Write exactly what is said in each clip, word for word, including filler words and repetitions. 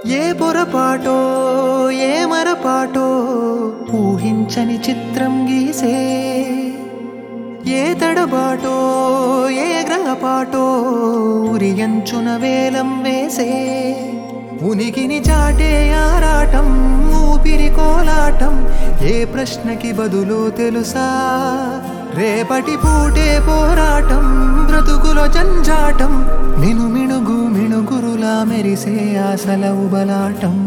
ఏ పొరపాటో ఏ మరపాటో ఊహించని చిత్రం గీసే, ఏ తడబాటో ఏ గ్రహపాటో ఉరియంచున వేలం వేసే, ఉనికిని చాటే ఆరాటం ఊపిరి కోలాటం, ఏ ప్రశ్నకి బదులో తెలుసా రేపటి పూటే పోరాటం బ్రతుకులో జంజాటం, మిను మినుగు మినుగురులా మెరిసే ఆశల ఉబలాటం.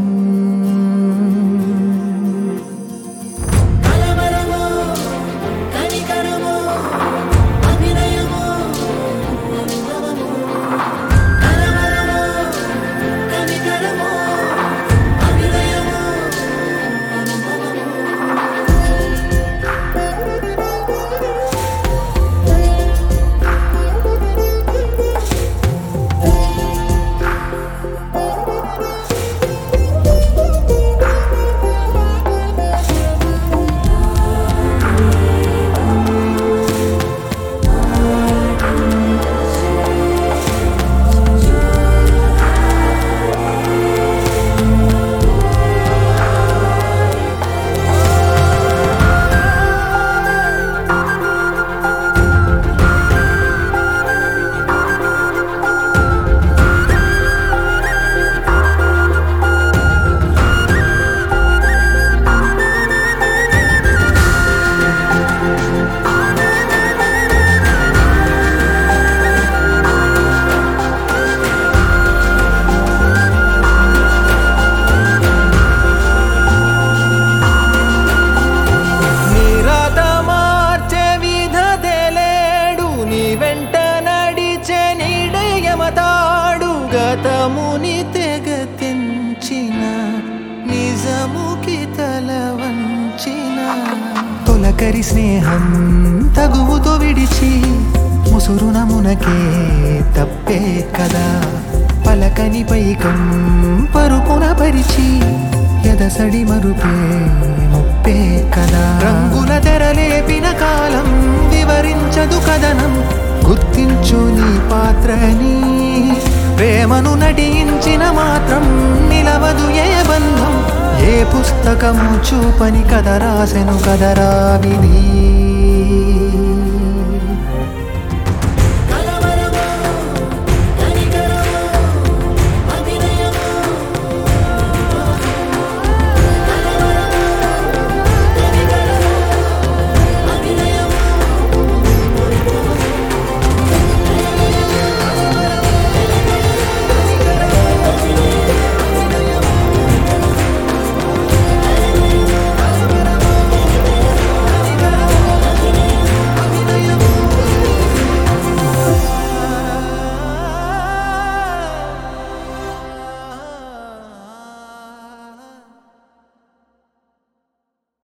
గతముని తెగ తెంచిన నిజముకి తల వంచిన, తొలకరి స్నేహం తగువుతో విడిచి ముసురున మునకే తప్పే కదా, పలకని పైకం పరుపున పరిచి ఎదసడి మరుపే ముప్పే కదా, రంగుల తెరలేపిన కాలం వివరించదు కథనం, గుర్తించు నీ పాత్రని ప్రేమను నటించిన మాత్రం నిలవదు ఏ బంధం, ఏ పుస్తకము చూపని కథ రాసెను కథరా విధి.